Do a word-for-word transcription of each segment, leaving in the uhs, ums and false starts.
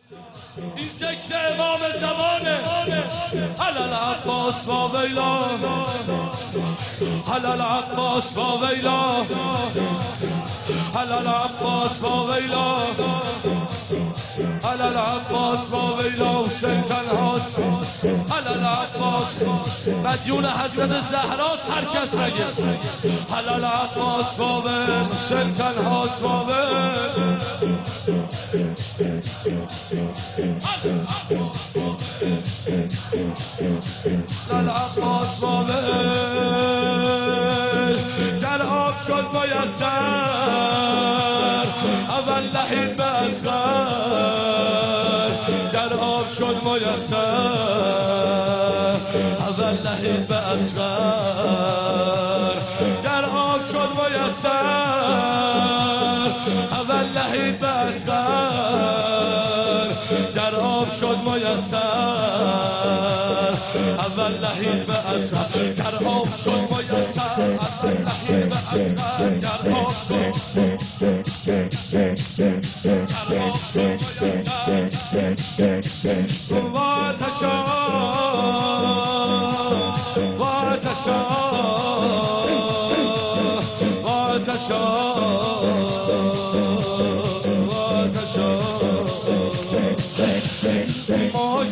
این ذکر امام زمانه. حلال عباس و ویلا، حلال عباس و ویلا، حلال عباس و ویلا، حلال عباس و ویلا. حسین تنهاست، حلال عباس مدیون حضرت زهراست، هر کس نگه. حلال عباس و ویلا، حسین تنهاست و ویلا. حلال عباس و ویلا در آب شد میسر، اول لحید به اصغر. در آب شد میسر، اول لحید به اصغر. در آب شد میسر، اول لحید به اصغر. در آب شد میسر، اول لحید به اصغر. در آب شد میسر، اول لحید به اصغر. در آب شد واتشا واتشا واتشا واتشا موج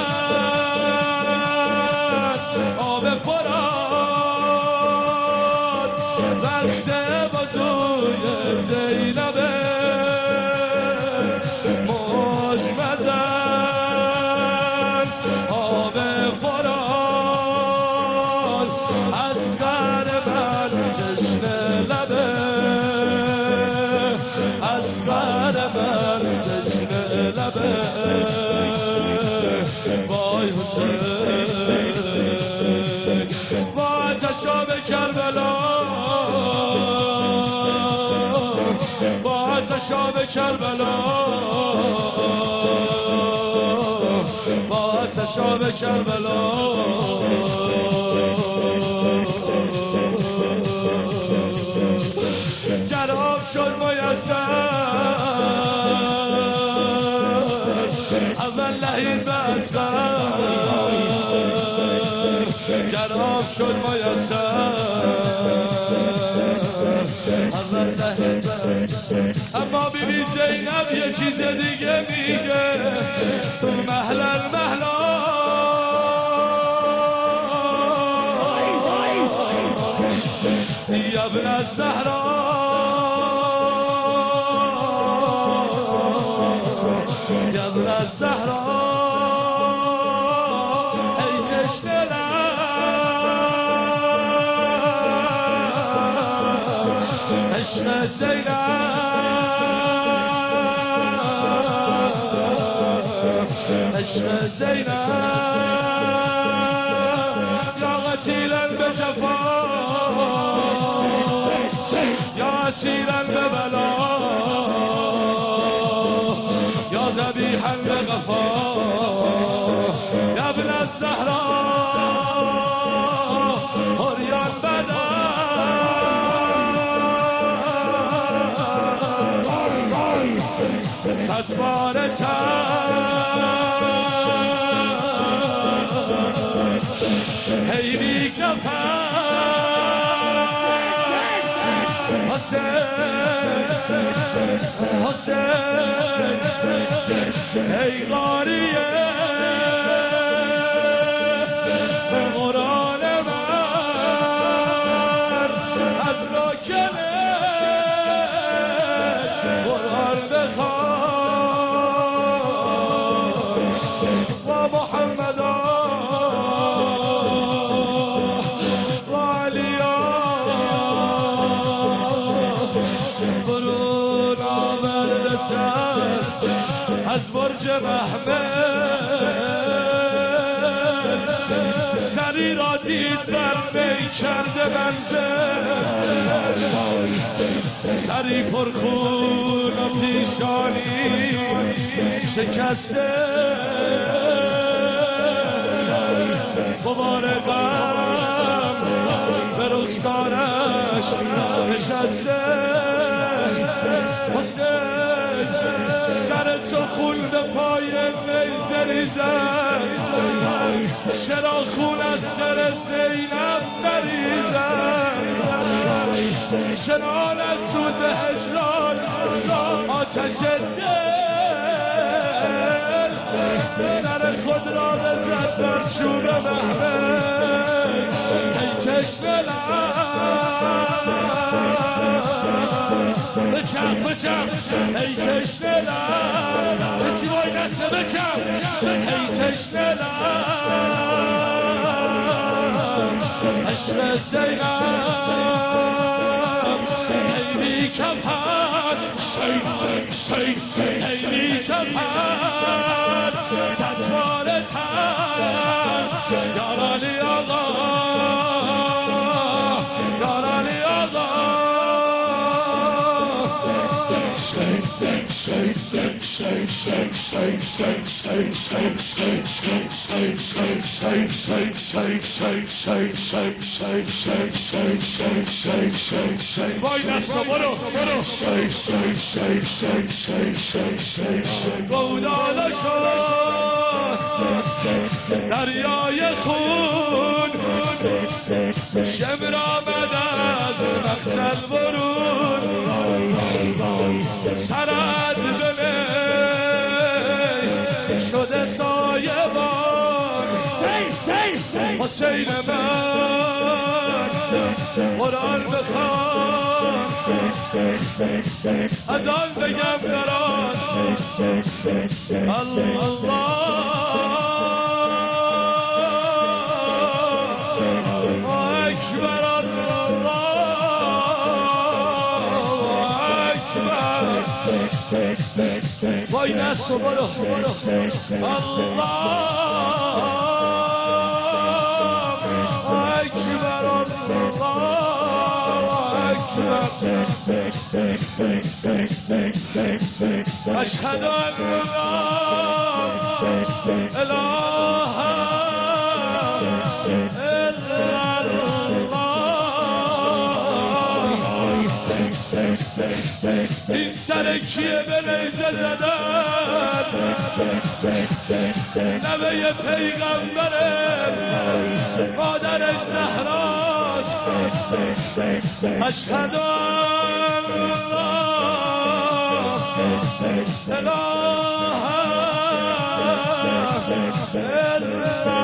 مزد آب فرات، وقت بازوی زینبه. موج مزد آب فرات، اصغر من جشن لبه. اصغر من جشن لبه. وای حسین وای چشام کربلا، وای چشام کربلا، وای چشام کربلا. در آب شد میسر، اول لحید به اصغر. در آب شد میسر، اول لحید به اصغر. اما بیبی زینب یه چیز دیگه میگه، مهلا مهلا یا ابن الزهرا، یا ابن الزهرا. ای جشن لب، عشق زینب، عشق زینب. یا قتیلا به جفا، یا اسیرا به بلا، یا ذبیحا به غفا. یا ابن الزهرا عریان بدن، صد باره تن هی بی کفن. حسین حسین ای قاریه قرآن من، از راکنه قرآن بخوان. و محمدا و علیا برون آورده سر از برج محمد. سری را دید بر می کرده منزل، سری پرخون و پیشانی شکسته. غبار غم به رخسارش نشسته. حسین سر تو خون به پای بریزد چرا خون از سر زینب نریزد چرا از سوز هجران آتش دل سر خود را بزد بر چوب محمل ای چشم بکم بکم ای تشنه لب کسی وای نسه بکم ای تشنه لب عشق زینب ای بی کفن شید شید ای بی کفن ستوار تن یارانی آقا یارانی آقا وای نسا برو برو گودالا شد دریای خون شمر آمد از مقتل برون سرد بله شده سایه بان حسین من قرآن بخوان از آن بگم دران الله اکبر الله وای نسو برو الله اکبر الله اکبر اشهد ان لا اله الا این سر کیه به نیزه زدن نوه پیغمبره مادرش زهراست اشهد ان لا اله الا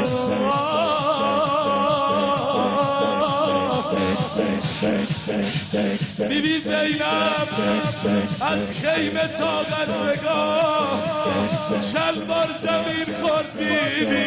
بی بی زینب از خیمه طاقت نگاه شلوار زمین خورد بی بی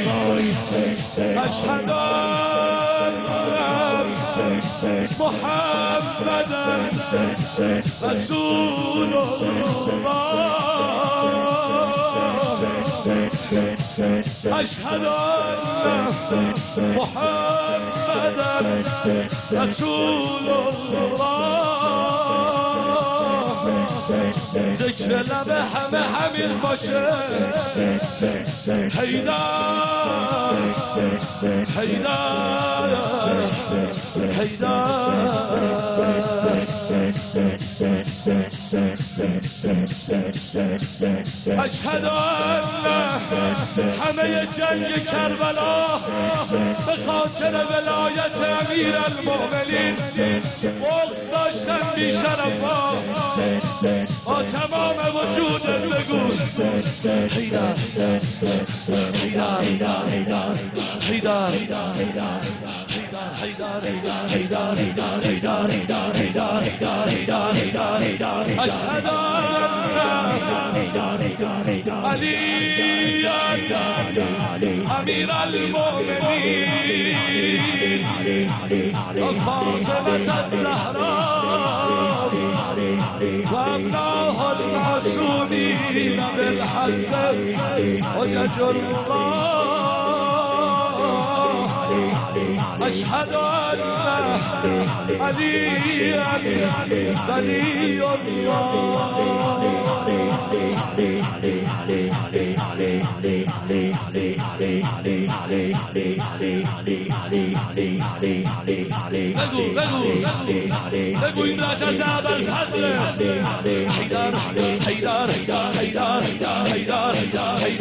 اشهد ان محمدن رسول الله اشهد ان محمدن رسول الله ذکر لب همه همین باشه حیدر حیدر حیدر اشهد ان همه جنگ کربلا به خاطر ولایت امیر المؤمنین بغض داشتن بی شرفا با تمام وجودت بگو حیدر حیدر حیدر اشهد ان علی امیر المؤمنین و فاطمه الزهرا و ابناء المعصومین بالحق حجج الله اشهد ان علیا ولی بگو بگو بگو این رجز ابوالفضل حیدر حیدر حیدر حیدر حیدر